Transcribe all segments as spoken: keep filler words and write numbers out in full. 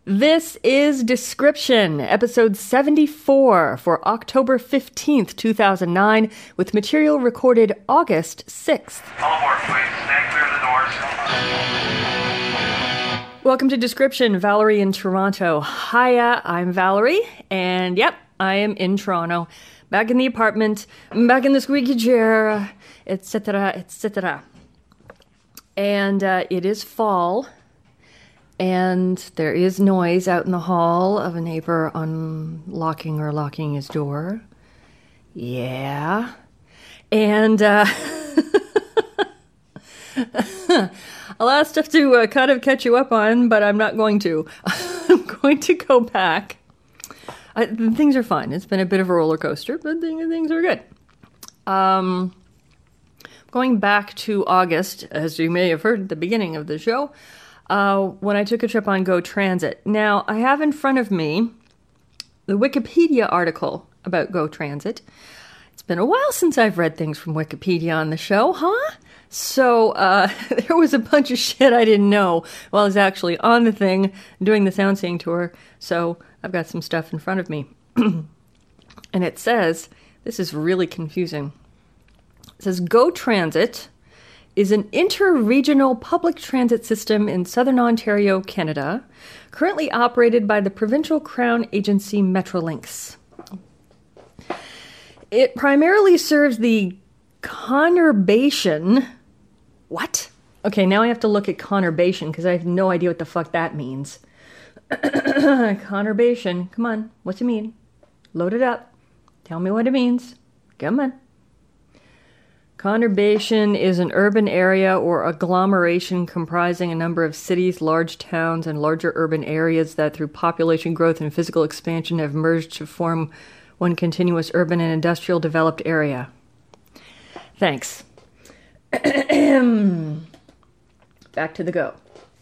This is Description, episode seventy-four for October fifteenth, two thousand nine, with material recorded August sixth. All aboard, please. Stand clear of the doors. Welcome to Description, Valerie in Toronto. Hiya, I'm Valerie, and yep, I am in Toronto. Back in the apartment, back in the squeaky chair, et cetera, et cetera. And uh, it is fall. And there is noise out in the hall of a neighbor unlocking or locking his door. Yeah. And uh, a lot of stuff to uh, kind of catch you up on, but I'm not going to. I'm going to go back. I, things are fine. It's been a bit of a roller coaster, but things are good. Um, going back to August, as you may have heard at the beginning of the show, Uh, when I took a trip on Go Transit. Now, I have in front of me the Wikipedia article about Go Transit. It's been a while since I've read things from Wikipedia on the show, huh? So, uh, there was a bunch of shit I didn't know while I was actually on the thing doing the sound seeing tour. So, I've got some stuff in front of me. And it says, this is really confusing. It says, Go Transit is an inter-regional public transit system in southern Ontario, Canada, currently operated by the provincial crown agency Metrolinx. It primarily serves the conurbation... What? Okay, now I have to look at conurbation, because I have no idea what the fuck that means. Conurbation. Come on, what's it mean? Load it up. Tell me what it means. Come on. Conurbation is an urban area or agglomeration comprising a number of cities, large towns, and larger urban areas that through population growth and physical expansion have merged to form one continuous urban and industrial developed area. Thanks. Back to the Go.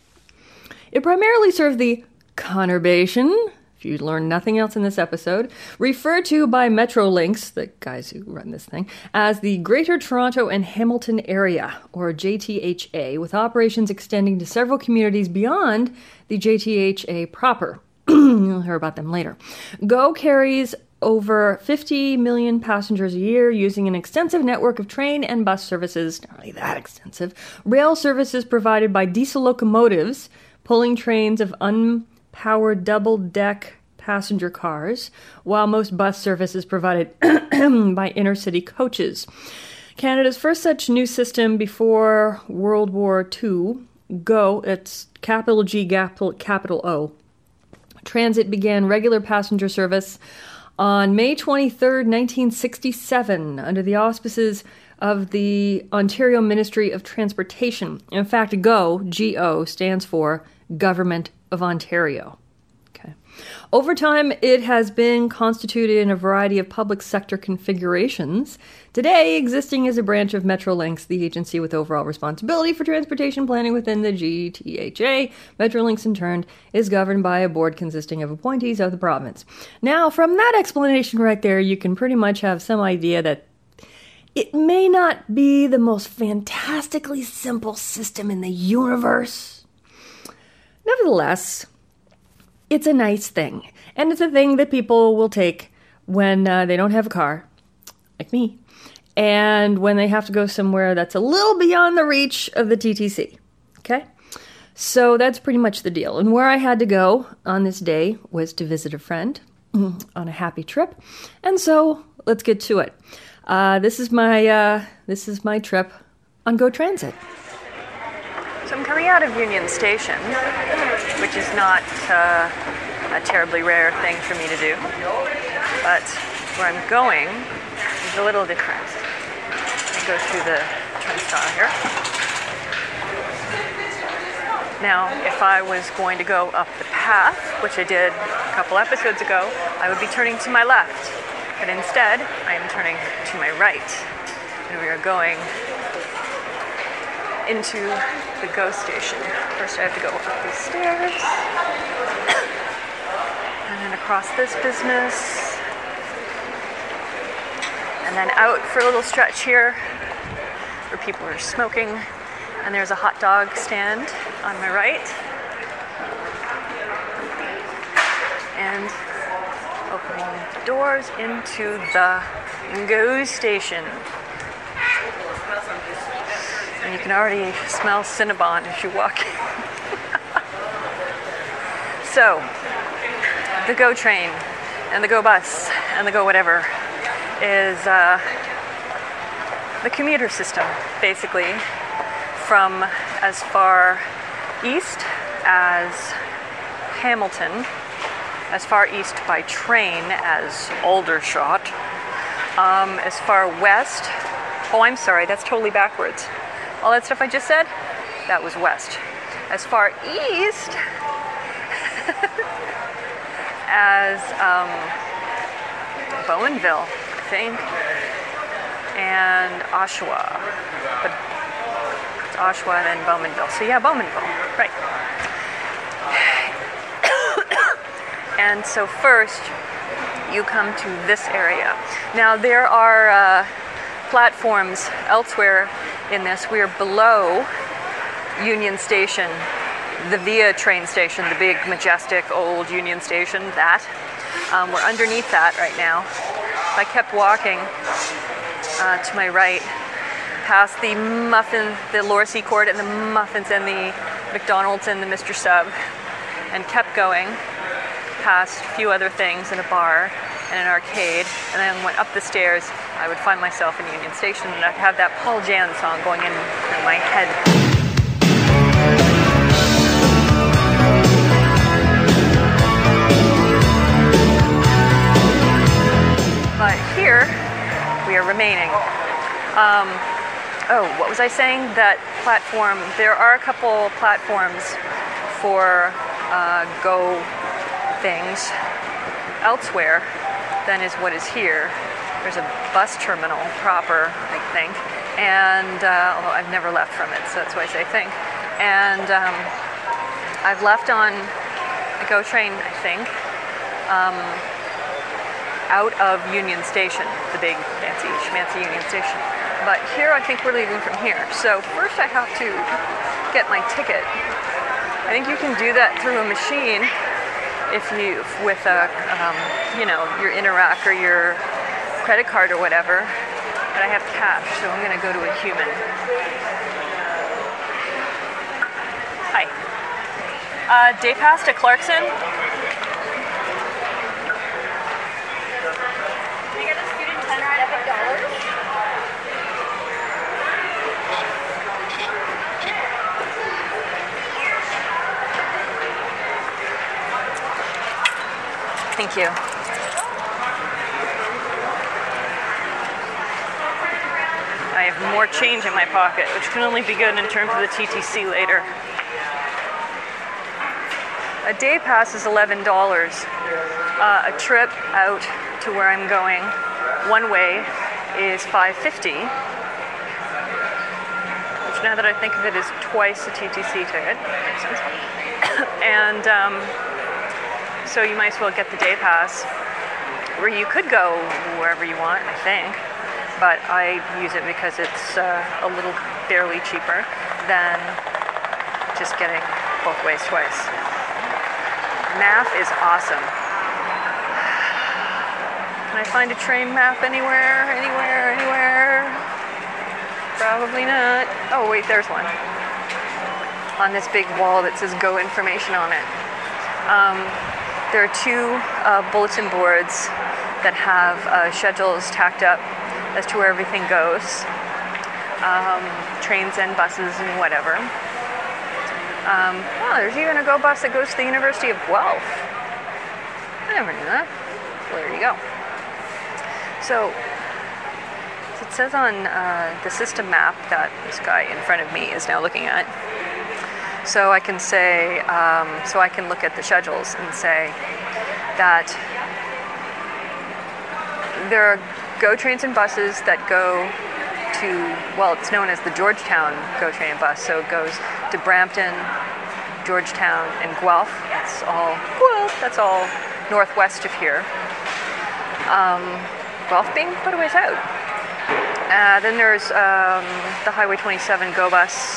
It primarily serves the conurbation, if you learn nothing else in this episode, referred to by Metrolinx, the guys who run this thing, as the Greater Toronto and Hamilton Area, or J T H A, with operations extending to several communities beyond the J T H A proper. You'll hear about them later. Go carries over fifty million passengers a year using an extensive network of train and bus services, not really that extensive, rail services provided by diesel locomotives, pulling trains of un powered double-deck passenger cars, while most bus service is provided by inner-city coaches. Canada's first such new system before World War Two, Go, it's capital G, capital, capital O. Transit began regular passenger service on May twenty-third, nineteen sixty-seven, under the auspices of the Ontario Ministry of Transportation. In fact, Go, G O, stands for Government of Ontario. Okay. Over time, it has been constituted in a variety of public sector configurations, today existing as a branch of Metrolinx, the agency with overall responsibility for transportation planning within the G T H A. Metrolinx, in turn, is governed by a board consisting of appointees of the province. Now, from that explanation right there, you can pretty much have some idea that it may not be the most fantastically simple system in the universe. Nevertheless, it's a nice thing. And it's a thing that people will take when uh, they don't have a car, like me, and when they have to go somewhere that's a little beyond the reach of the T T C. Okay? So that's pretty much the deal. And where I had to go on this day was to visit a friend on a happy trip. And so let's get to it. Uh, this is my uh, this is my trip on Go Transit. So I'm coming out of Union Station, which is not uh, a terribly rare thing for me to do, but where I'm going is a little different. I go through the turnstile here. Now, if I was going to go up the path, which I did a couple episodes ago, I would be turning to my left, but instead, I am turning to my right, and we are going into the Go station. First I have to go up these stairs, and then across this business, and then out for a little stretch here where people are smoking, and there's a hot dog stand on my right. and opening the doors into the GO station. And you can already smell Cinnabon as you walk in. So, the GO train and the GO bus and the GO whatever is uh, the commuter system, basically, from as far east as Hamilton, as far east by train as Aldershot, um, as far west, oh, I'm sorry, that's totally backwards. All that stuff I just said, that was west. As far east as um, Bowmanville, I think, and Oshawa. But it's Oshawa and then Bowmanville. So yeah, Bowmanville, right. And so first, you come to this area. Now there are uh, platforms elsewhere in this. We are below Union Station, the Via train station, the big, majestic, old Union Station, that. Um, we're underneath that right now. If I kept walking uh, to my right, past the muffin, the Lorcy Court and the muffins and the McDonald's and the Mister Sub, and kept going past a few other things and a bar and an arcade, and then went up the stairs, I would find myself in Union Station, and I'd have that Paul Jan song going in, in my head. But here, we are remaining. Um, oh, what was I saying? That platform, there are a couple platforms for uh, GO things elsewhere than is what is here. There's a bus terminal proper, I think, and uh, although I've never left from it, so that's why I say think. And um, I've left on the GO train, I think, um, out of Union Station, the big fancy schmancy Union Station. But here, I think we're leaving from here. So first, I have to get my ticket. I think you can do that through a machine. If you, with a, um, you know, your Interac or your credit card or whatever, but I have cash, so I'm going to go to a human. Hi. Uh, day pass to Clarkson. Can I get a student ten ride at five dollars? Thank you. I have more change in my pocket, which can only be good in terms of the T T C later. A day pass is eleven dollars. Uh, a trip out to where I'm going, one way, is five fifty. Which, now that I think of it, is twice the T T C ticket. Makes sense. And um, so you might as well get the day pass, where you could go wherever you want, I think. But I use it because it's uh, a little barely cheaper than just getting both ways twice. Map is awesome. Can I find a train map anywhere? Anywhere? Anywhere? Probably not. Oh, wait, there's one. On this big wall that says GO information on it. Um, there are two uh, bulletin boards that have uh, schedules tacked up as to where everything goes. Um, trains and buses and whatever. Um, oh, there's even a GO bus that goes to the University of Guelph. I never knew that. Well, there you go. So, it says on uh, the system map that this guy in front of me is now looking at. So I can say, um, so I can look at the schedules and say that there are GO trains and buses that go to, well, it's known as the Georgetown GO train and bus. So it goes to Brampton, Georgetown, and Guelph. That's all, Guelph, that's all northwest of here. Um, Guelph being quite a ways out. Uh, then there's um, the Highway twenty-seven GO bus,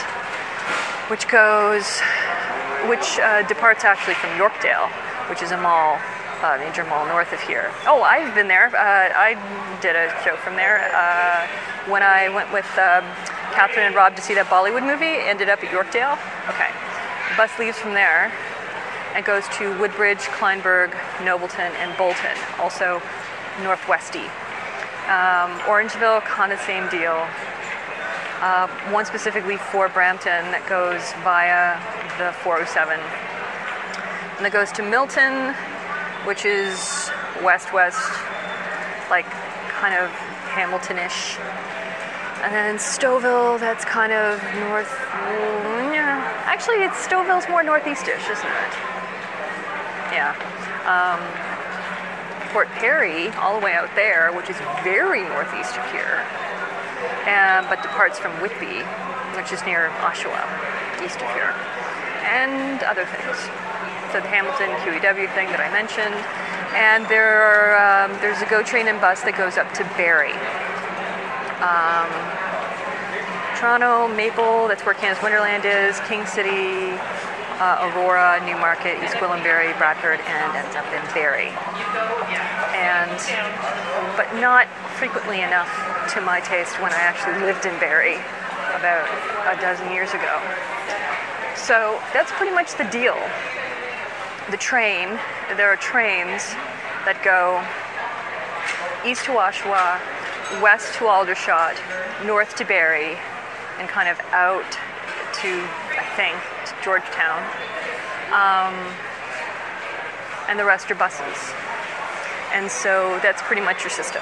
which goes, which uh, departs actually from Yorkdale, which is a mall uh, major mall north of here. Oh, I've been there. Uh, I did a show from there. Uh, when I went with um, Catherine and Rob to see that Bollywood movie, ended up at Yorkdale. Okay. The bus leaves from there and goes to Woodbridge, Kleinburg, Nobleton, and Bolton, also northwesty. Um, Orangeville, kind of same deal. Uh, one specifically for Brampton that goes via the four oh seven. And that goes to Milton, which is west-west, like kind of Hamilton-ish. And then Stouffville, that's kind of north, yeah. Actually, it's Stouffville's more northeast-ish, isn't it? Yeah. Um, Fort Perry, all the way out there, which is very northeast of here, and, but departs from Whitby, which is near Oshawa, east of here, and other things. So the Hamilton Q E W thing that I mentioned, and there are, um, there's a GO train and bus that goes up to Barrie. Um, Toronto, Maple, that's where Canada's Wonderland is, King City, Uh, Aurora, Newmarket, East Gwillimbury, Bradford, and ends up in Barrie. And, but not frequently enough to my taste when I actually lived in Barrie about a dozen years ago. So that's pretty much the deal. The train, there are trains that go east to Oshawa, west to Aldershot, north to Barrie, and kind of out to, I think, to Georgetown, um, and the rest are buses. And so that's pretty much your system.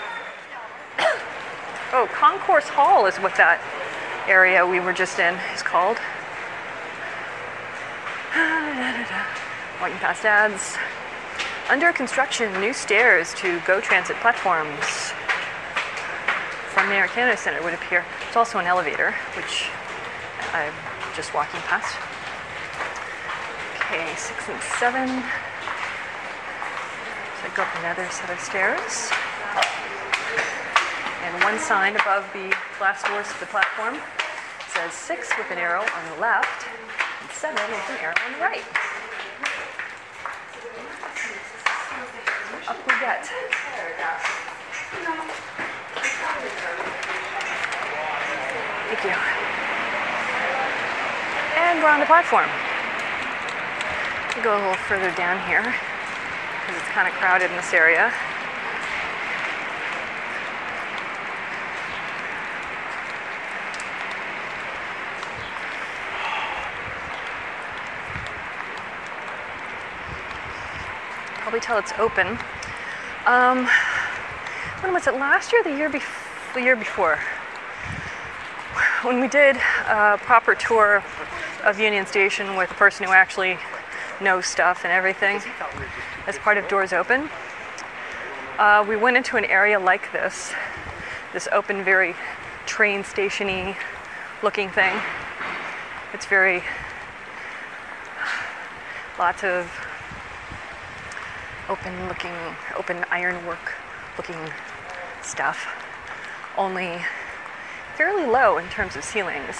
Oh, Concourse Hall is what that area we were just in is called. Walking past ads. Under construction, new stairs to GO Transit platforms. From the Air Canada Centre would appear. It's also an elevator, which I'm just walking past. Okay, six and seven. So I go up another set of stairs. And one sign above the glass doors of the platform says six with an arrow on the left and seven with an arrow on the right. Up we get. Thank you. And we're on the platform. We'll go a little further down here because it's kind of crowded in this area. Probably tell it's open. Um, when was it? Last year, the year bef- the year before, when we did a proper tour of Union Station with a person who actually knows stuff and everything as part of Doors Open. Uh, we went into an area like this, this open, very train station-y looking thing. It's very, lots of open looking, open ironwork looking stuff, only fairly low in terms of ceilings.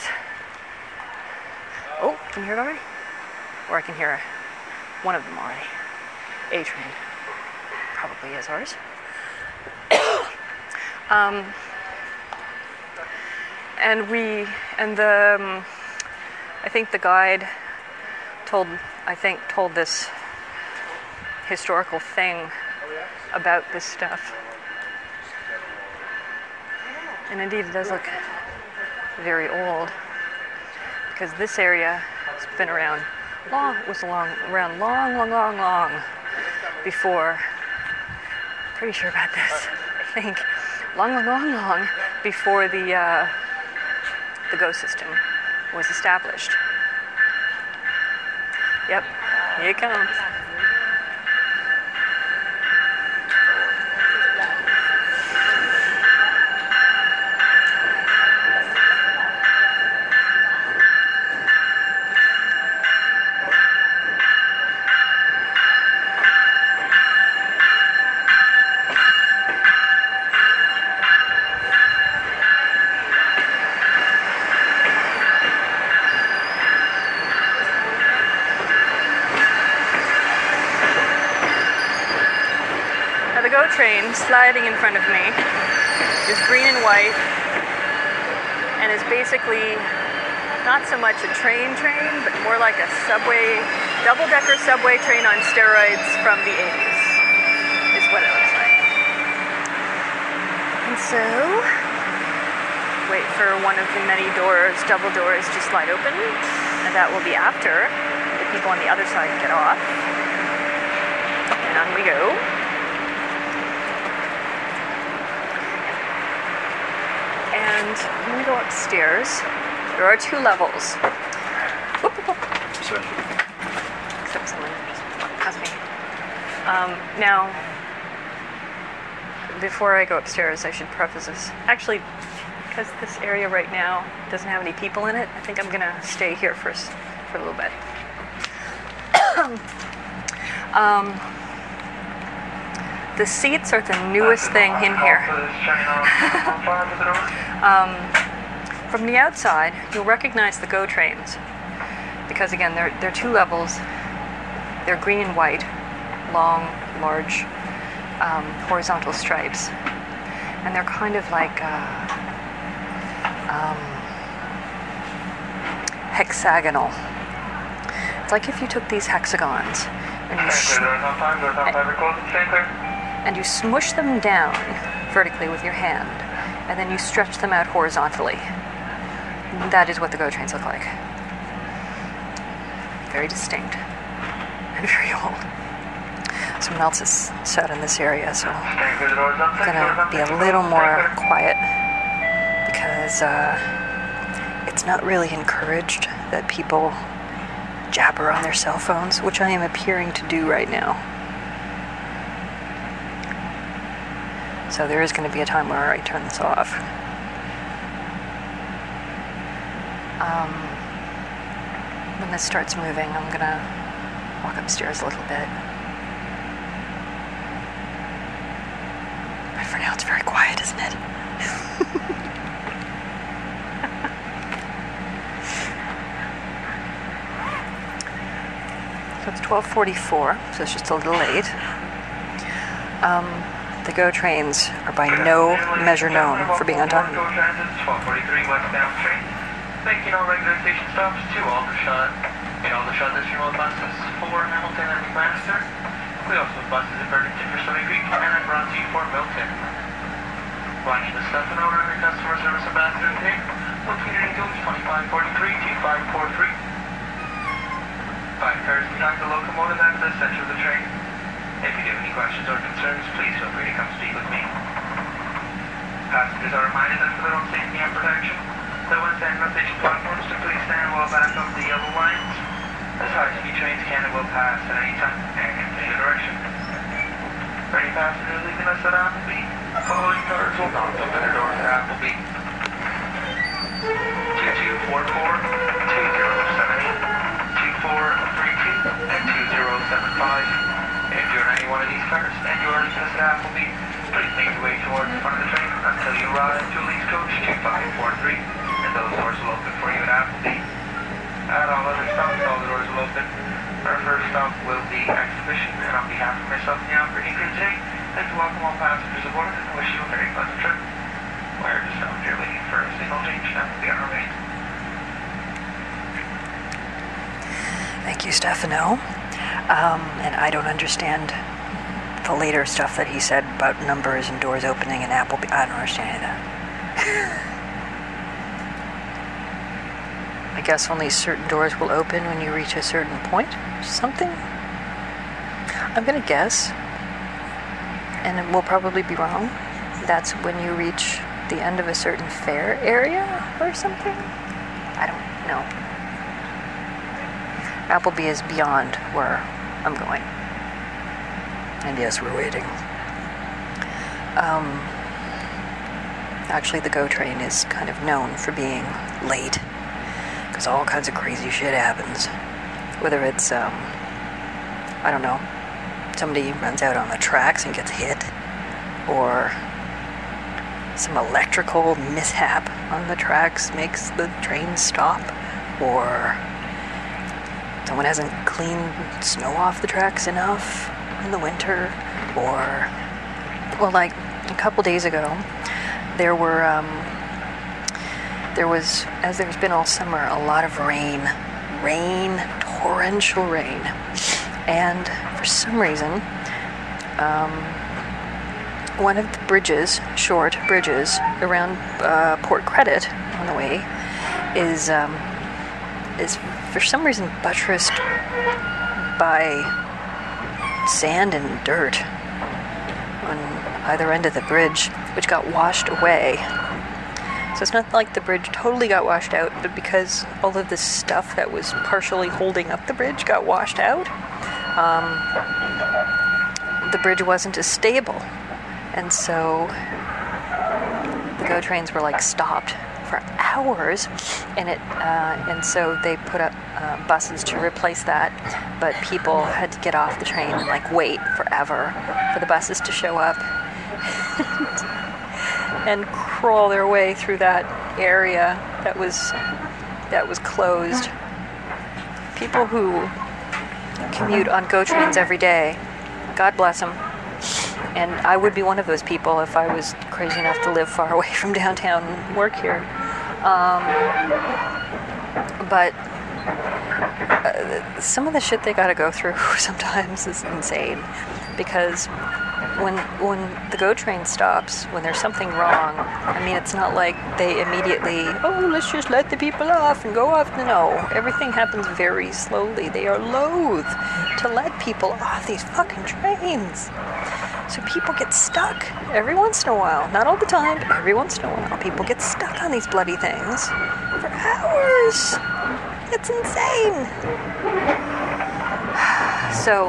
Oh, can you hear it already? Or I can hear one of them already. A train. Probably is ours. um, and we, and the, um, I think the guide told, I think told this historical thing about this stuff. And indeed it does look very old, because this area has been around long, was long, around long, long, long, long before, pretty sure about this, I think, long, long, long, long before the, uh, the GO system was established. Yep, here it comes. GO train sliding in front of me is green and white and is basically not so much a train train, but more like a subway, double-decker subway train on steroids from the eighties, is what it looks like. And so, wait for one of the many doors, double doors, to slide open, and that will be after the people on the other side get off. And on we go. And when we go upstairs, there are two levels. Whoop, whoop, whoop. Except someone just walked past me. Um, now, before I go upstairs, I should preface this. Actually, because this area right now doesn't have any people in it, I think I'm going to stay here for, for a little bit. um, the seats are the newest thing in here. um, From the outside, you'll recognize the GO trains because, again, they're, they're two levels. They're green and white, long, large, um, horizontal stripes. And they're kind of like uh, um, hexagonal. It's like if you took these hexagons and you, sh- and you smush them down vertically with your hand, and then you stretch them out horizontally. That is what the GO trains look like. Very distinct and very old. Someone else is sat in this area, so I'm gonna be a little more quiet because uh, it's not really encouraged that people jabber on their cell phones, which I am appearing to do right now. So there is going to be a time where I turn this off. Um, when this starts moving, I'm gonna walk upstairs a little bit. But for now, it's very quiet, isn't it? So it's twelve forty-four, so it's just a little late. Um, the GO trains are by no measure known for being on time. Making all regular station stops to Aldershot. In Aldershot, this remote buses for Hamilton and McMaster. We also have buses at Burlington for Stony Creek and at Bronte for Milton. My name is Stefano, I'm your customer service ambassador today. Located in Gauge twenty-five forty-three to five forty-three. Five cars behind the locomotive at the center of the train. If you have any questions or concerns, please feel free to come speak with me. Passengers are reminded that for their own safety and protection, that when standing on station platforms to please stand well back of the yellow lines, as high-speed trains can and will pass at any time and in any direction. For any passengers leaving us at Appleby, following cars will not open their doors at Appleby. two two four four, two zero seven eight, two four three two, and two zero seven five. If you're in any one of these cars and you are leaving us at Appleby, please make your way towards the front of the train until you arrive to Leeds Coach two five four three. Those doors will open for you at Appleby. At all other stops, all the doors will open. Our first stop will be Exhibition, and on behalf of myself and the operating crew today, I'd like to welcome all passengers aboard and wish you a very pleasant trip. We're just out here waiting for a signal change, and we'll be on our way. Thank you, Stefano. Um, and I don't understand the later stuff that he said about numbers and doors opening in Appleby. I don't understand any of that. I guess only certain doors will open when you reach a certain point or something. I'm gonna guess, and it will probably be wrong. That's when you reach the end of a certain fair area or something. I don't know. Appleby is beyond where I'm going. And yes, we're waiting. Um, actually, the GO train is kind of known for being late. Because all kinds of crazy shit happens. Whether it's, um, I don't know, somebody runs out on the tracks and gets hit, or some electrical mishap on the tracks makes the train stop, or someone hasn't cleaned snow off the tracks enough in the winter, or Well, like a couple days ago, there were, um, there was, as there's been all summer, a lot of rain. Rain, torrential rain. And for some reason, um, one of the bridges, short bridges, around uh, Port Credit on the way, is, um, is for some reason buttressed by sand and dirt on either end of the bridge, which got washed away. So it's not like the bridge totally got washed out, but because all of this stuff that was partially holding up the bridge got washed out, um, the bridge wasn't as stable. And so the GO trains were like stopped for hours, and it uh, and so they put up uh, buses to replace that, but people had to get off the train and like wait forever for the buses to show up and crawl their way through that area that was that was closed. People who commute on GO trains every day, God bless them. And I would be one of those people if I was crazy enough to live far away from downtown and work here. Um, but uh, some of the shit they gotta go through sometimes is insane. Because when when the GO train stops, when there's something wrong, I mean, it's not like they immediately, oh, let's just let the people off and go off. No, everything happens very slowly. They are loath to let people off these fucking trains. So people get stuck every once in a while. Not all the time, but every once in a while. People get stuck on these bloody things for hours. It's insane. So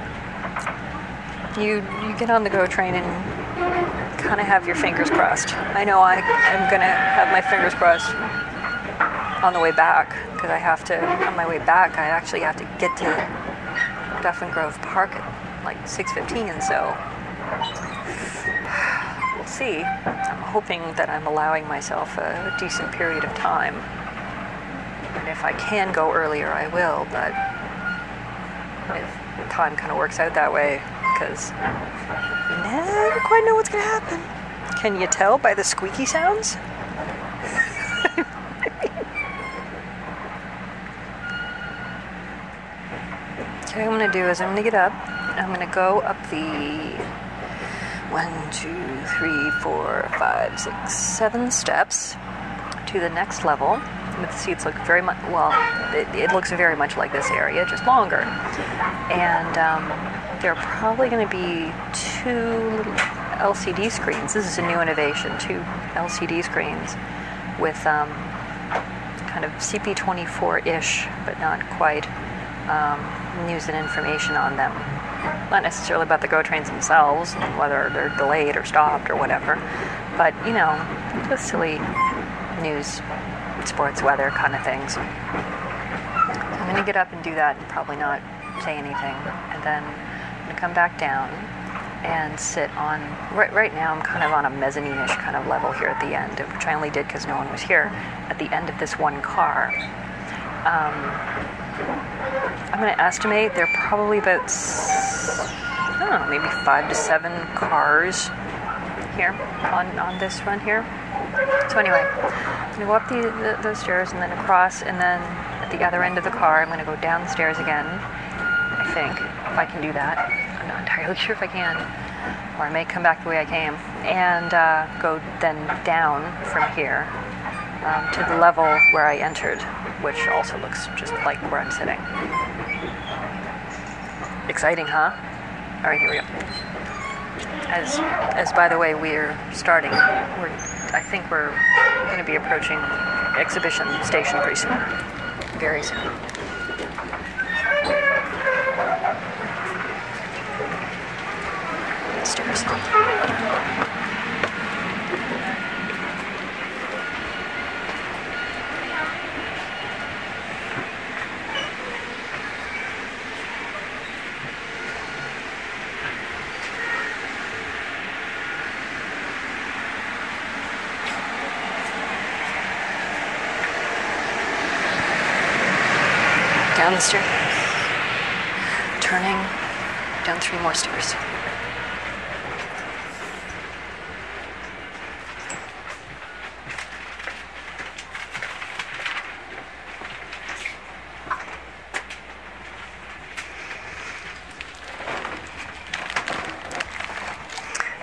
you you get on the GO train and kind of have your fingers crossed. I know I am going to have my fingers crossed on the way back, because I have to, on my way back, I actually have to get to Duffin Grove Park at like six fifteen, so we'll see. I'm hoping that I'm allowing myself a decent period of time. And if I can go earlier, I will, but if time kind of works out that way, because you never quite know what's going to happen. Can you tell by the squeaky sounds? Okay, what I'm going to do is I'm going to get up. I'm going to go up the one, two, three, four, five, six, seven steps to the next level. The seats look very much, well, it, it looks very much like this area, just longer. And um, there are probably going to be two little L C D screens. This is a new innovation, two L C D screens with um, kind of C P twenty-four-ish, but not quite, um, news and information on them. Not necessarily about the GO trains themselves, whether they're delayed or stopped or whatever, but, you know, just silly news, sports, weather kind of things. So I'm going to get up and do that and probably not say anything. And then I'm going to come back down and sit on, right, right now I'm kind of on a mezzanine-ish kind of level here at the end, which I only did because no one was here, at the end of this one car. Um, I'm going to estimate there are probably about, I don't know, maybe five to seven cars here on, on this run here. So anyway, I'm going to go up the, the, those stairs and then across, and then at the other end of the car, I'm going to go down the stairs again, I think, if I can do that. I'm not entirely sure if I can, or I may come back the way I came, and uh, go then down from here um, to the level where I entered, which also looks just like where I'm sitting. Exciting, huh? All right, here we go. As, as by the way, we're starting, we're, I think we're going to be approaching Exhibition Station pretty soon. Very soon. Stairs. Down the stairs, turning down three more stairs.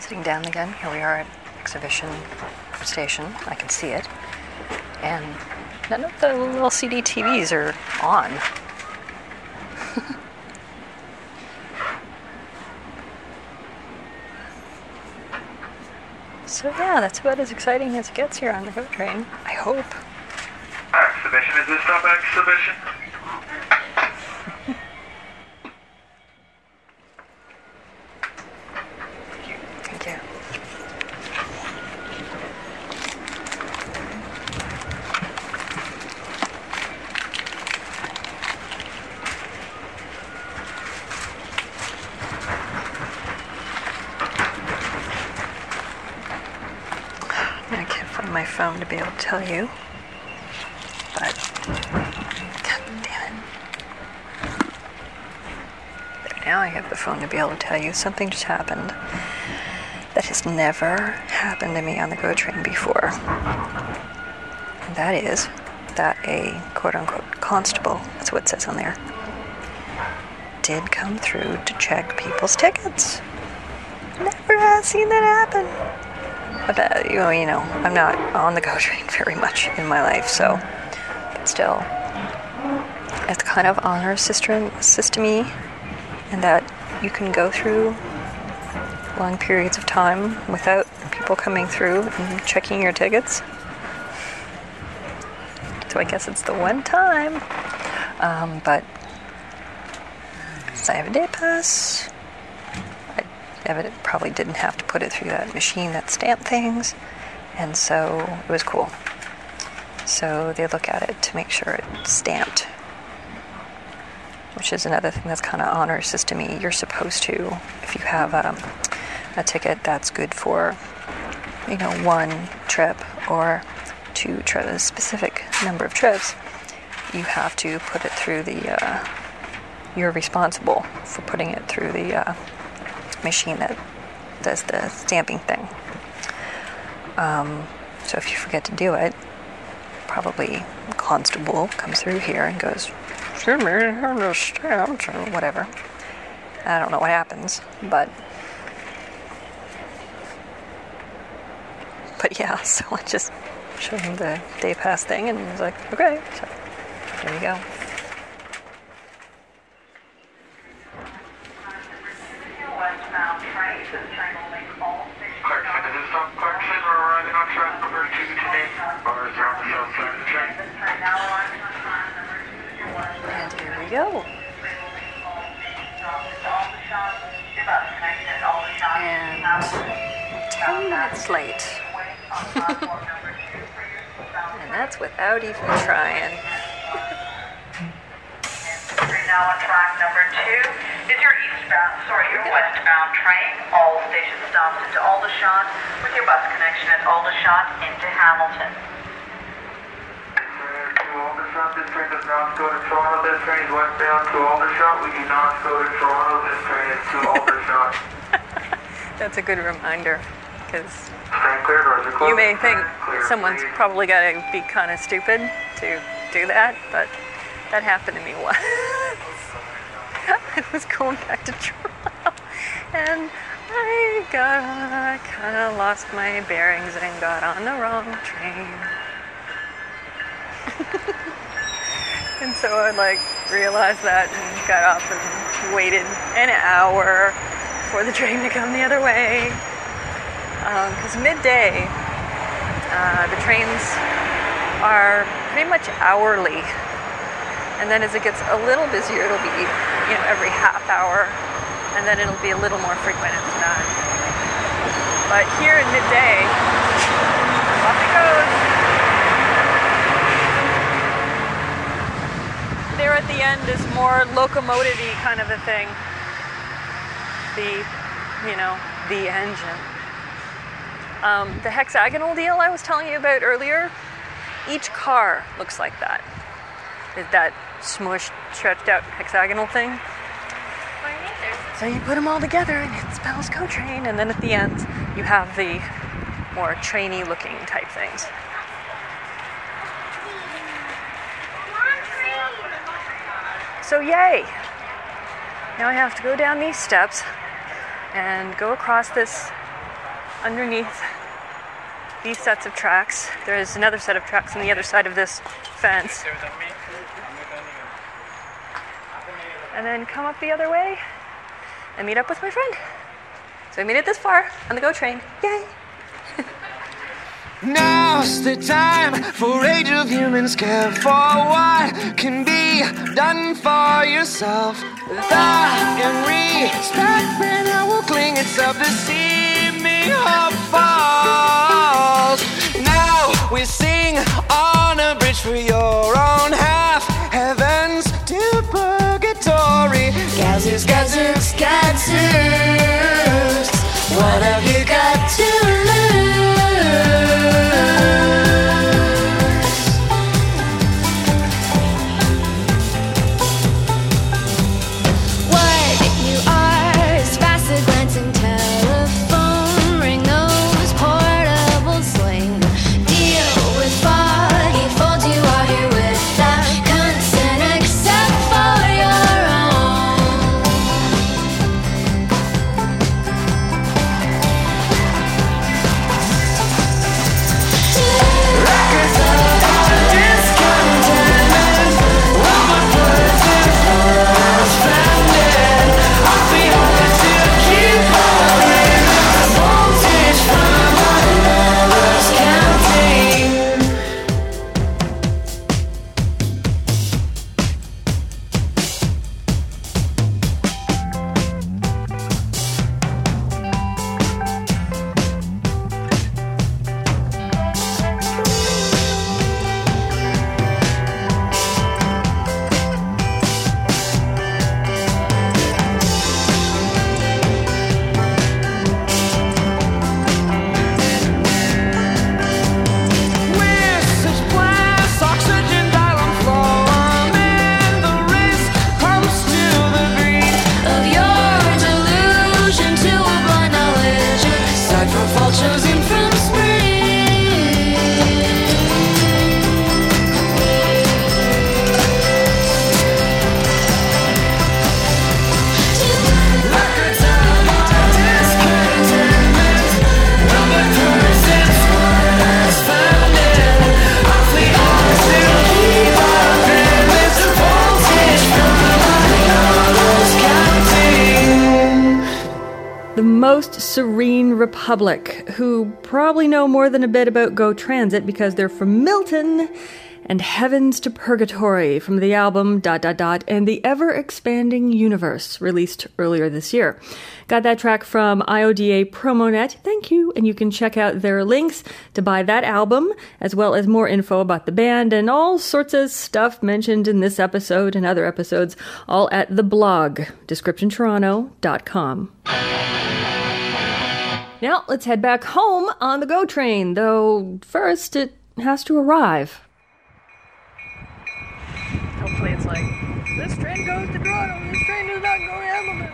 Sitting down again, here we are at Exhibition Station. I can see it. And none of the L C D T Vs are on. So yeah, that's about as exciting as it gets here on the GO train. I hope. Exhibition, is this stop Exhibition? Thank you. I can't find my phone to be able to tell you, but God damn it. There, now I have the phone to be able to tell you something just happened that has never happened to me on the GO train before. And that is that a quote-unquote constable, that's what it says on there, did come through to check people's tickets. Never have seen that happen. But, uh, you know, you know, I'm not on the GO train very much in my life, so, but still, it's kind of honor system, system-y, in that you can go through long periods of time without people coming through and checking your tickets. So I guess it's the one time. Um, but since I have a day pass, Evident probably didn't have to put it through that machine that stamped things, and so it was cool. So they look at it to make sure it's stamped, which is another thing that's kind of honor system-y. You're supposed to, if you have um, a ticket that's good for, you know, one trip or two trips, a specific number of trips, you have to put it through the, uh, you're responsible for putting it through the uh, machine that does the stamping thing. Um, so if you forget to do it, probably a constable comes through here and goes, "Excuse me, I have no stamped," or whatever. I don't know what happens, but but yeah. So I just showed him the day pass thing, and he was like, "Okay." So there you go. Clarkson, is this stop Clarkson? We're arriving on track number two today. Bars are on the south side of the train. And here we go. And ten minutes late. And that's without even trying. Now on track number two is your eastbound, sorry, your westbound train. All station stops into Aldershot with your bus connection at Aldershot into Hamilton. To Aldershot, this train does not go to Toronto. This train is westbound to Aldershot. We do not go to Toronto. This train is to Aldershot. That's a good reminder, because Stand clear, doors are closed. you may think Stand clear, someone's please. probably got to be kind of stupid to do that, but that happened to me once. I was going back to Toronto, and I got kind of lost my bearings and got on the wrong train. And so I like realized that and got off and waited an hour for the train to come the other way. Because um, midday, uh, the trains are pretty much hourly. And then as it gets a little busier, it'll be, you know, every half hour. And then it'll be a little more frequent after that. But here in midday, off it goes. There at the end is more locomotive-y kind of a thing. The, you know, the engine. Um, the hexagonal deal I was telling you about earlier, each car looks like that. Is that smushed, stretched out hexagonal thing. So you put them all together and it spells GO train, and then at the end you have the more trainy looking type things. So yay! Now I have to go down these steps and go across this underneath these sets of tracks. There is another set of tracks on the other side of this fence. And then come up the other way and meet up with my friend. So I made it this far on the GO train. Yay! Now's the time for Age of Humans. Care for what can be done for yourself. Love and respect, man, I will cling itself to see me hope falls. Now we sing on a bridge for your own half. Heavens to purgatory. Gases, gases, gases. What have you got to lose? Serene Republic, who probably know more than a bit about GO Transit because they're from Milton, and Heavens to Purgatory from the album dot dot dot and the Ever-Expanding Universe, released earlier this year. Got that track from I O D A Promonet, thank you, and you can check out their links to buy that album, as well as more info about the band and all sorts of stuff mentioned in this episode and other episodes, all at the blog, description toronto dot com. Now, let's head back home on the GO train, though first it has to arrive. Hopefully it's like, this train goes to Toronto, this train does not go to Hamilton.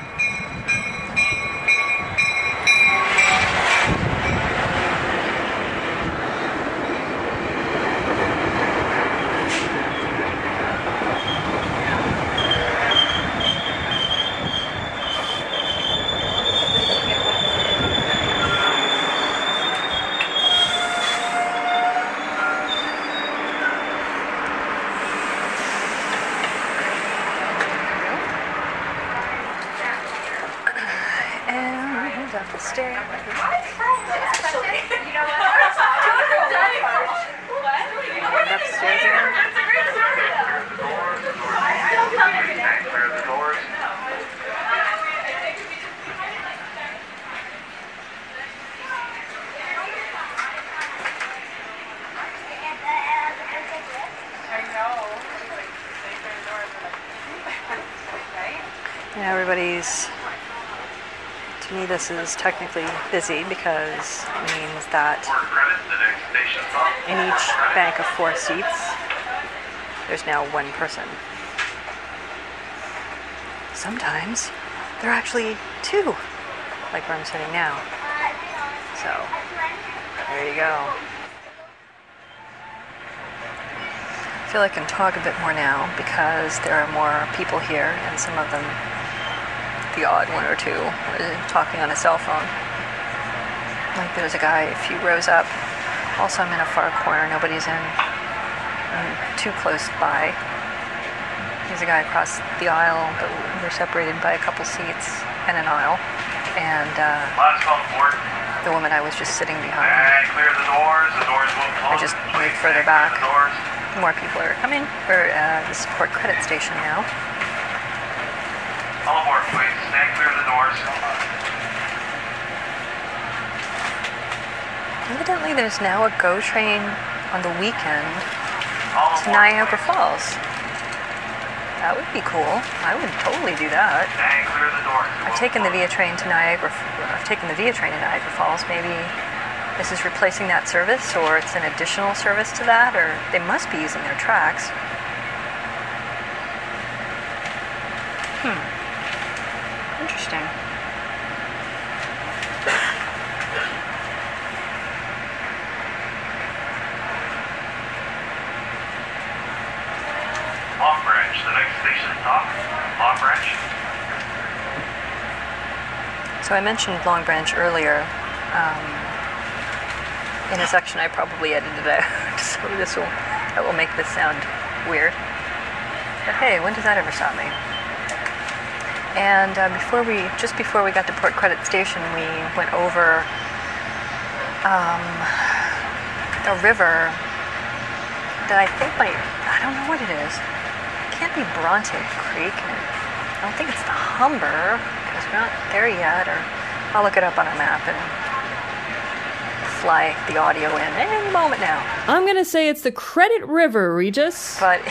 Yeah, everybody's, to me this is technically busy because it means that in each bank of four seats, there's now one person. Sometimes there are actually two, like where I'm sitting now. So, there you go. I feel I can talk a bit more now because there are more people here and some of them, the odd one or two, are talking on a cell phone. Like there's a guy a few rows up. Also, I'm in a far corner. Nobody's in. I'm too close by. There's a guy across the aisle, but we're separated by a couple seats and an aisle. And uh, Last call board. the woman I was just sitting behind. And clear the doors. The doors will I close. just Please moved further clear back. the doors. More people are coming for uh, the support credit station now. All aboard, please. Stand clear of the doors. Evidently, there's now a GO train on the weekend All to aboard, Niagara please. Falls. That would be cool. I would totally do that. Stand clear of the doors. I've taken the Via train to Niagara. I've taken the Via train to Niagara Falls. Maybe this is replacing that service, or it's an additional service to that, or they must be using their tracks. Hmm. Interesting. Long Branch. The next station stop. Long Branch. So I mentioned Long Branch earlier. Um, in a section I probably edited out, so this will that will make this sound weird. But hey, when does that ever stop me? And uh, before we, just before we got to Port Credit Station, we went over um, a river that I think might, I don't know what it is. It can't be Bronte Creek. I don't think it's the Humber, because we're not there yet, or I'll look it up on a map and fly the audio in any moment now. I'm gonna say it's the Credit River, Regis. But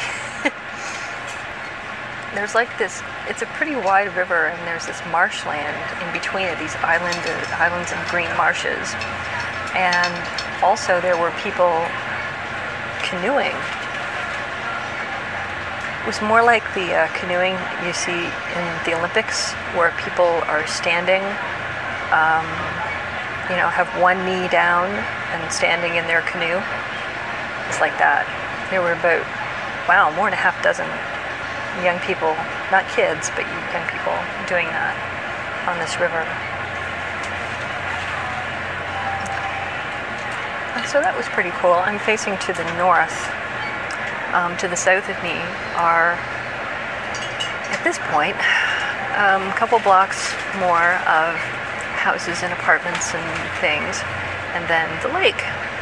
there's like this, it's a pretty wide river, and there's this marshland in between it, these island, uh, islands and green marshes. And also there were people canoeing. It was more like the uh, canoeing you see in the Olympics, where people are standing, um, you know, have one knee down and standing in their canoe. It's like that. There were about, wow, more than a half dozen young people, not kids, but young people doing that on this river. And so that was pretty cool. I'm facing to the north. Um, to the south of me are, at this point, um, a couple blocks more of houses and apartments and things, and then the lake.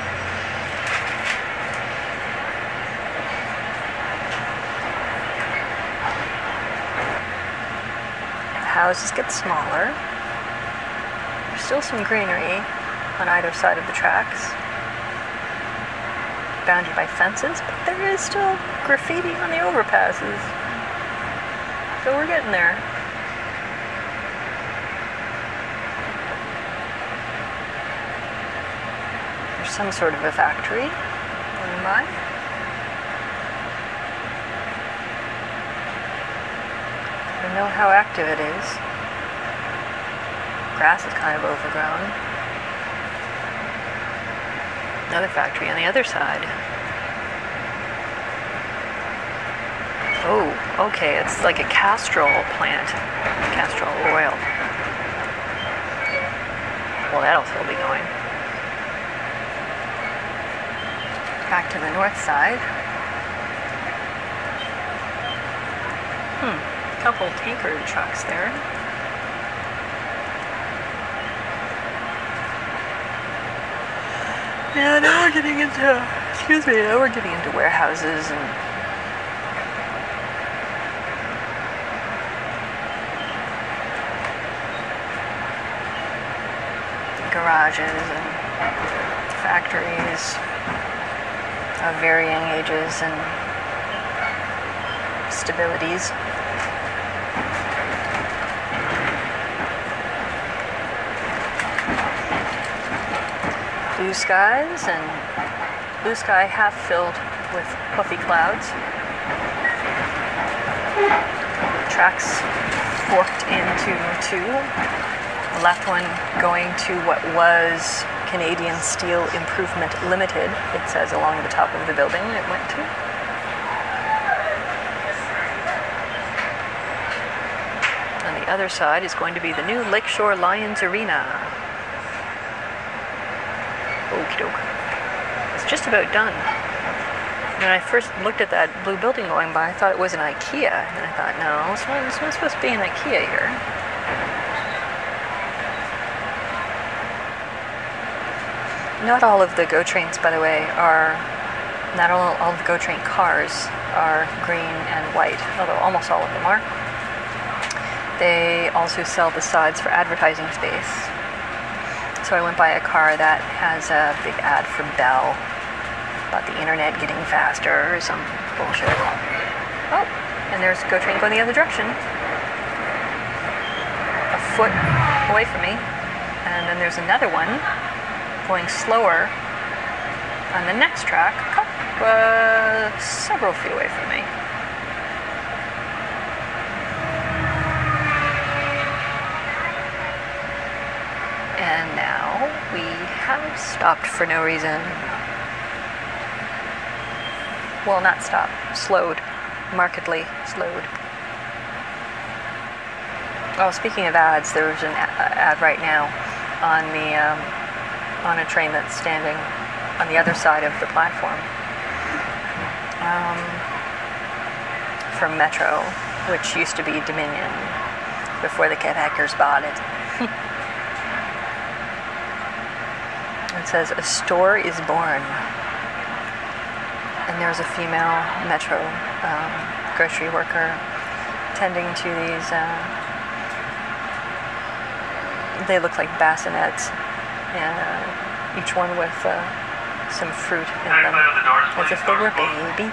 The houses get smaller. There's still some greenery on either side of the tracks, bounded by fences, but there is still graffiti on the overpasses. So we're getting there. There's some sort of a factory nearby. I don't know how active it is. Grass is kind of overgrown. Another factory on the other side. Oh, okay, it's like a Castrol plant. Castrol oil. Well, that'll still be going. Back to the north side. Hmm, a couple tanker trucks there. Yeah, now we're getting into, excuse me, now we're getting into warehouses and garages and factories of varying ages and stabilities. Blue skies and blue sky half filled with puffy clouds. Tracks forked into two. The left one going to what was Canadian Steel Improvement Limited, it says along the top of the building it went to. On the other side is going to be the new Lakeshore Lions Arena. Okie doke. It's just about done. When I first looked at that blue building going by, I thought it was an IKEA. And I thought, no, it's not, it's not supposed to be an IKEA here. Not all of the GO trains, by the way, are, not all, all of the GO train cars are green and white, although almost all of them are. They also sell the sides for advertising space. So I went by a car that has a big ad for Bell about the internet getting faster or some bullshit. Oh, and there's a GO train going the other direction. A foot away from me. And then there's another one going slower on the next track, uh, several feet away from me. And now we have stopped for no reason. Well, not stopped, slowed, markedly slowed. Oh, speaking of ads, there's an ad right now on the um, on a train that's standing on the other side of the platform um, from Metro, which used to be Dominion before the Quebecers bought it. It says, "A store is born." And there's a female Metro um, grocery worker tending to these, uh, they look like bassinets, and uh, each one with uh, some fruit in them, as if they were baby.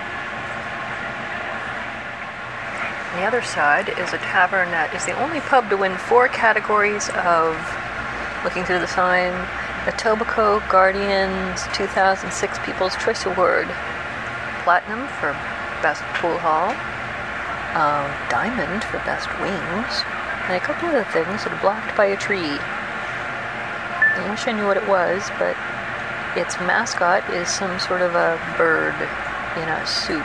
On the other side is a tavern that is the only pub to win four categories of, looking through the sign, Etobicoke Guardian's two thousand six People's Choice Award. Platinum for Best Pool Hall, uh, Diamond for Best Wings, and a couple other things that are blocked by a tree. I wish I knew what it was, but its mascot is some sort of a bird in a suit.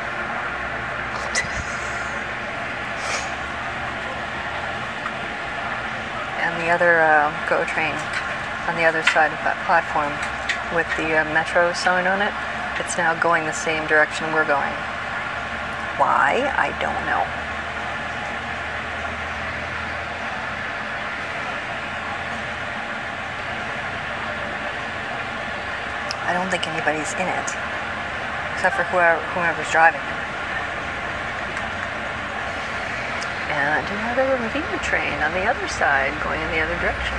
And the other uh, GO train on the other side of that platform with the uh, Metro sign on it, it's now going the same direction we're going. Why? I don't know. I don't think anybody's in it, except for whoever, whoever's driving it. And another V train on the other side, going in the other direction.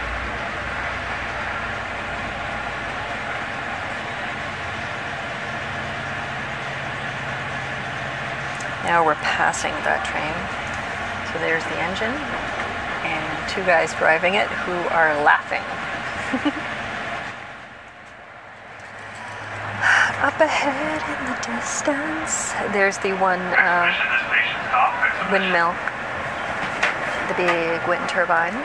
Now we're passing that train. So there's the engine and two guys driving it who are laughing. Up ahead in the distance, there's the one uh, windmill, the big wind turbine.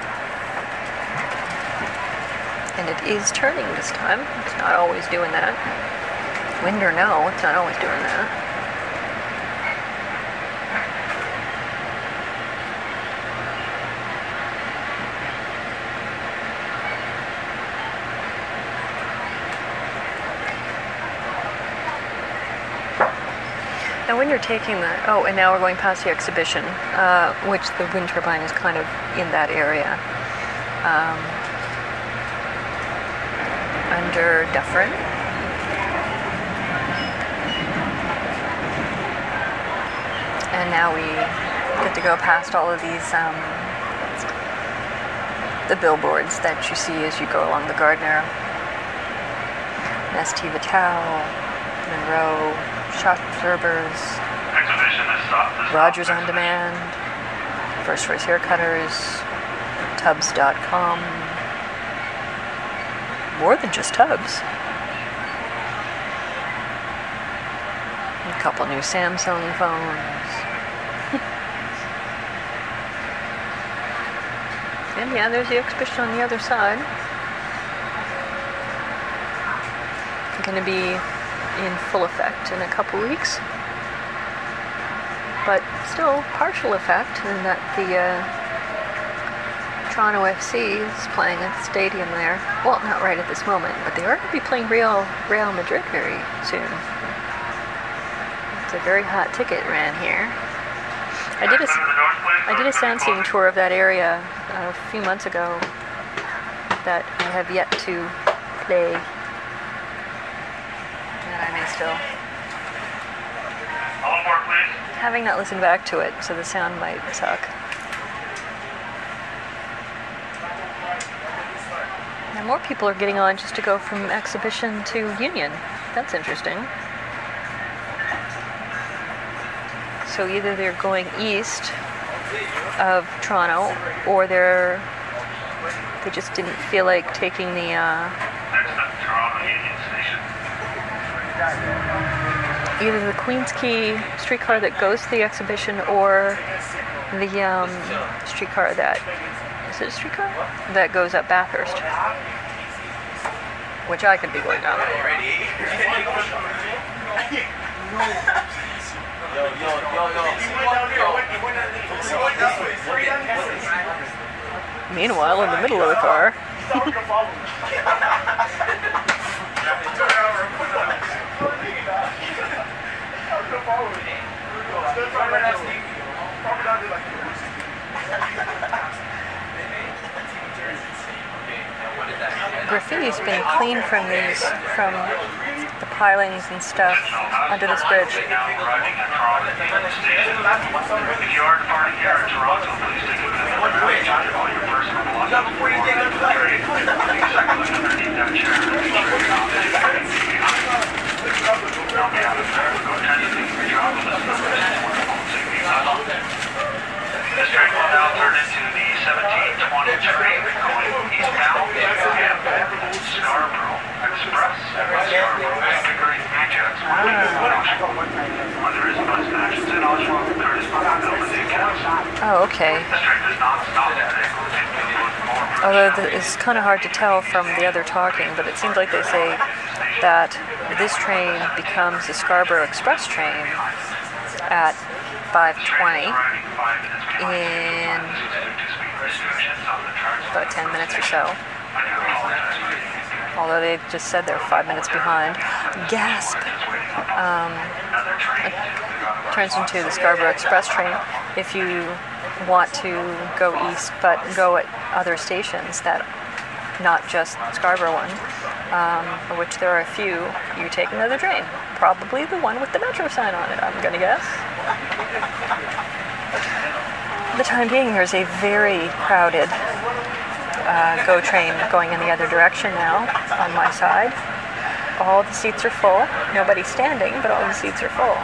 And it is turning this time. It's not always doing that. Wind or no, it's not always doing that. Now when you're taking the, oh, and now we're going past the exhibition, uh, which the wind turbine is kind of in that area. Um, under Dufferin. And now we get to go past all of these, um, the billboards that you see as you go along the Gardner. Nestea Vital, Monroe, Shop Observers, Rogers On Demand, First Choice Haircutters, Tubbs dot com. More than just Tubbs. A couple new Samsung phones. And yeah, there's the exhibition on the other side. Going to be in full effect in a couple weeks, but still partial effect in that the uh, Toronto F C is playing at the stadium there. Well, not right at this moment, but they are going to be playing Real Real Madrid very soon. It's a very hot ticket ran here. I did a, I did a sound seeing tour of that area a few months ago that I have yet to play. And I may still. All aboard, please. Having not listened back to it, so the sound might suck. And more people are getting on just to go from Exhibition to Union. That's interesting. So either they're going east of Toronto, or they're they just didn't feel like taking the uh, Next up, Toronto Union Station. either the Queens Quay streetcar that goes to the Exhibition, or the um, streetcar that is it a streetcar that goes up Bathurst, which I could be going down. Meanwhile, in the middle of the car. Graffiti's been cleaned from these, from the pilings and stuff under this bridge. Now arriving at Toronto Union Station. If you are departing here at Toronto, please take a minute to arrange all your personal belongings before you get to the train. Take a second look underneath that chair to make sure you're not sitting behind. On behalf of America, attending your job with us, number six one one six eight. This train will now turn into the seventeen twenty train going eastbound and Scarborough Express, Scarborough, Pickering, Ajax, when there is bus connections in Oshawa, Curtis, Melbourne, and Newcastle. Oh, okay. This train does not stop at Nicholson. Although th- it's kind of hard to tell from the other talking, but it seems like they say that this train becomes the Scarborough Express train at five twenty in about ten minutes or so. Although they just said they're five minutes behind. Gasp! Um, it turns into the Scarborough Express train if you want to go east, but go at other stations that, not just Scarborough one, um, of which there are a few. You take another train, probably the one with the metro sign on it, I'm gonna guess. For the time being, there's a very crowded uh, GO train going in the other direction now on my side. All the seats are full. Nobody's standing, but all the seats are full.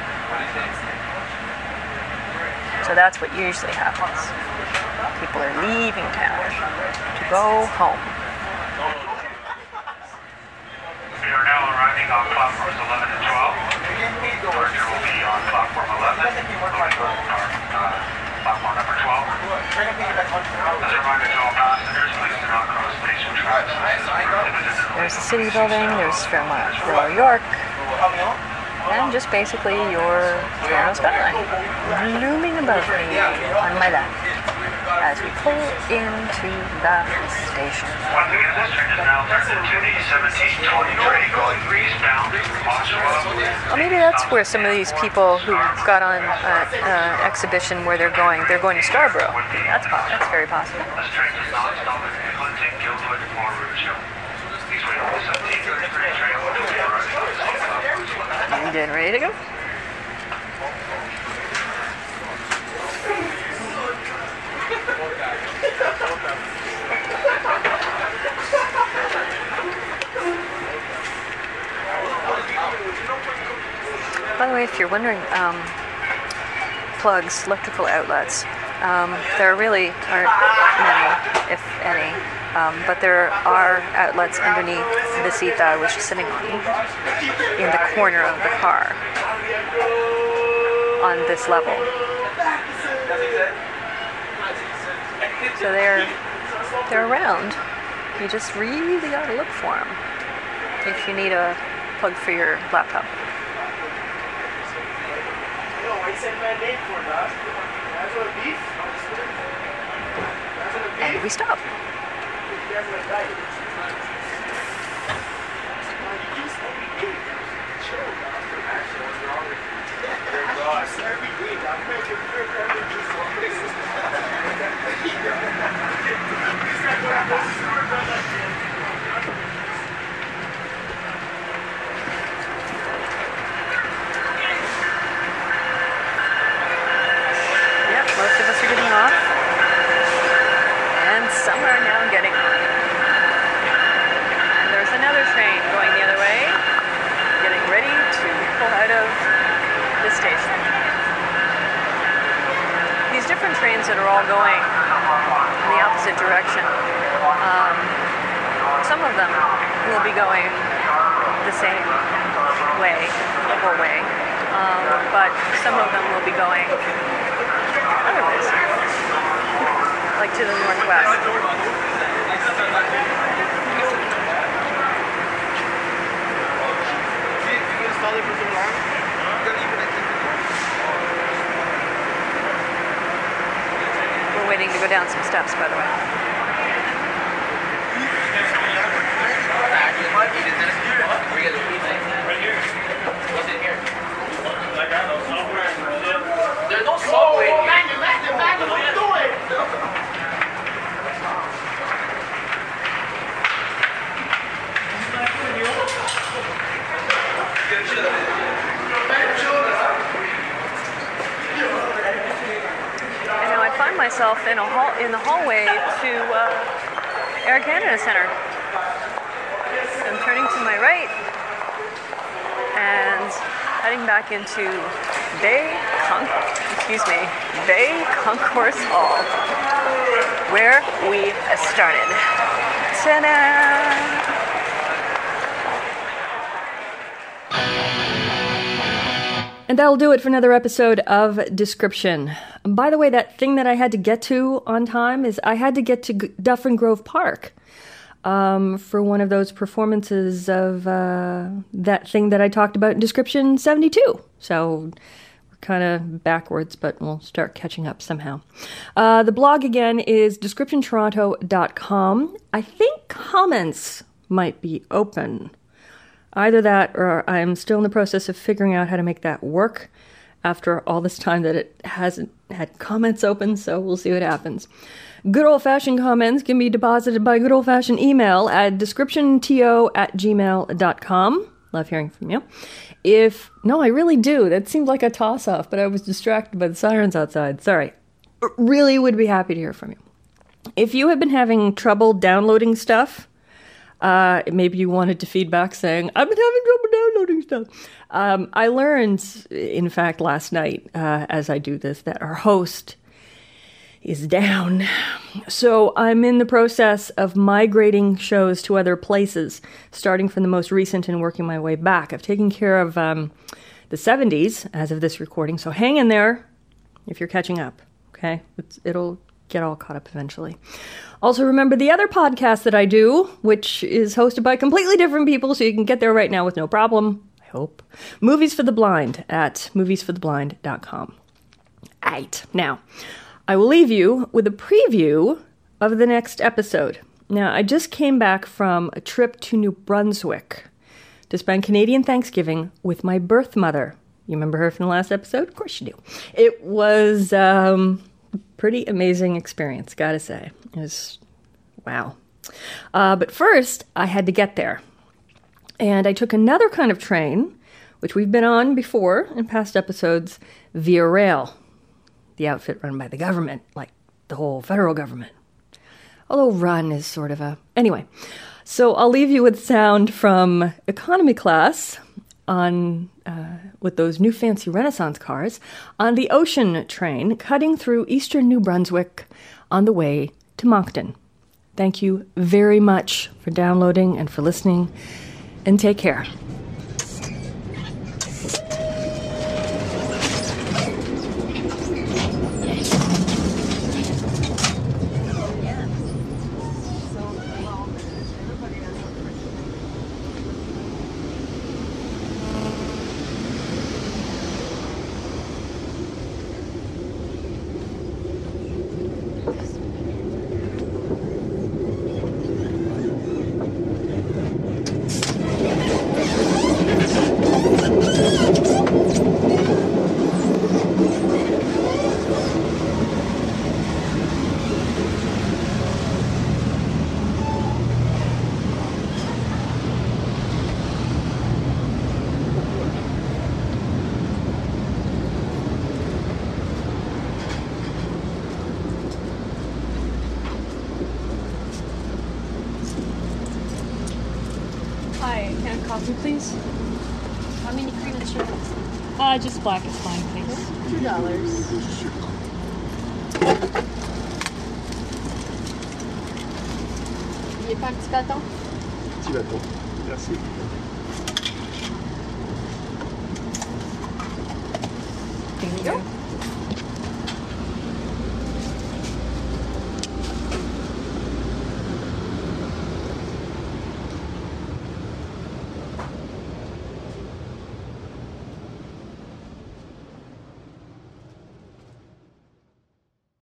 So that's what usually happens. People are leaving town to go home. We are now arriving on platforms eleven and twelve. Departure will be on platform eleven, loading on uh, platform number twelve. As a reminder to all passengers, please do not cross station tracks. There's the city building, there's Fairmont Royal York, and just basically your Toronto skyline looming above me on my left as we pull into the station. Once again, this train is now turned into the seventeen twenty train going eastbound Oshawa. Well, maybe that's where some of these people who got on uh, uh, Exhibition where they're going, they're going to Scarborough. That's po- that's very possible. This train does not stop at Eglinton, Guildwood, or Rouge Hill. Please wait for the seventeen thirty-three train which will be arriving on the same platform. You getting ready to go? By the way, if you're wondering, um, plugs, electrical outlets, um, there really aren't many, if any, um, but there are outlets underneath the seat that I was just sitting on, in the corner of the car, on this level. So they're, they're around. You just really gotta look for them if you need a plug for your laptop. and we stop. Yep, most of us are getting off, and some are now getting on. And there's another train going the other way, getting ready to pull out of the station. These different trains that are all going in the opposite direction, um, some of them will be going the same way, the whole way, um, but some of them will be going other ways, like to the northwest. We're waiting to go down some steps, by the way. There's no subway. Oh, man, you man, you man, what are you doing? And now I find myself in a hall in the hallway to uh, Air Canada Centre. I'm turning to my right and heading back into Bay Con- excuse me, Bay Concourse Hall, where we started. Ta-da! And that'll do it for another episode of Description. And by the way, that thing that I had to get to on time is I had to get to G- Dufferin Grove Park um, for one of those performances of uh, that thing that I talked about in Description seventy-two. So we're kind of backwards, but we'll start catching up somehow. Uh, the blog again is description toronto dot com. I think comments might be open. Either that or I'm still in the process of figuring out how to make that work after all this time that it hasn't had comments open, so we'll see what happens. Good old-fashioned comments can be deposited by good old-fashioned email at descriptionto at gmail dot com. Love hearing from you. If, no, I really do. That seemed like a toss-off, but I was distracted by the sirens outside. Sorry. Really would be happy to hear from you. If you have been having trouble downloading stuff, Uh, maybe you wanted to feedback saying, I've been having trouble downloading stuff. Um, I learned, in fact, last night, uh, as I do this, that our host is down. So I'm in the process of migrating shows to other places, starting from the most recent and working my way back. I've taken care of um, the seventies as of this recording, so hang in there if you're catching up, okay? It's, it'll get all caught up eventually. Also, remember the other podcast that I do, which is hosted by completely different people, so you can get there right now with no problem, I hope. Movies for the Blind at movies for the blind dot com. Right. Now, I will leave you with a preview of the next episode. Now, I just came back from a trip to New Brunswick to spend Canadian Thanksgiving with my birth mother. You remember her from the last episode? Of course you do. It was um, a pretty amazing experience, gotta say. It was, wow. Uh, but first, I had to get there. And I took another kind of train, which we've been on before in past episodes, Via Rail, the outfit run by the government, like the whole federal government. Although run is sort of a... Anyway, so I'll leave you with sound from economy class on uh, with those new fancy Renaissance cars on the Ocean train cutting through eastern New Brunswick on the way to Moncton. Thank you very much for downloading and for listening, and take care. Hi, can I have coffee, please? How many cream and sugar? Uh, just black is fine, thanks. Two dollars. Il n'y a pas un petit bâton? Petit bâton. Merci. There you go.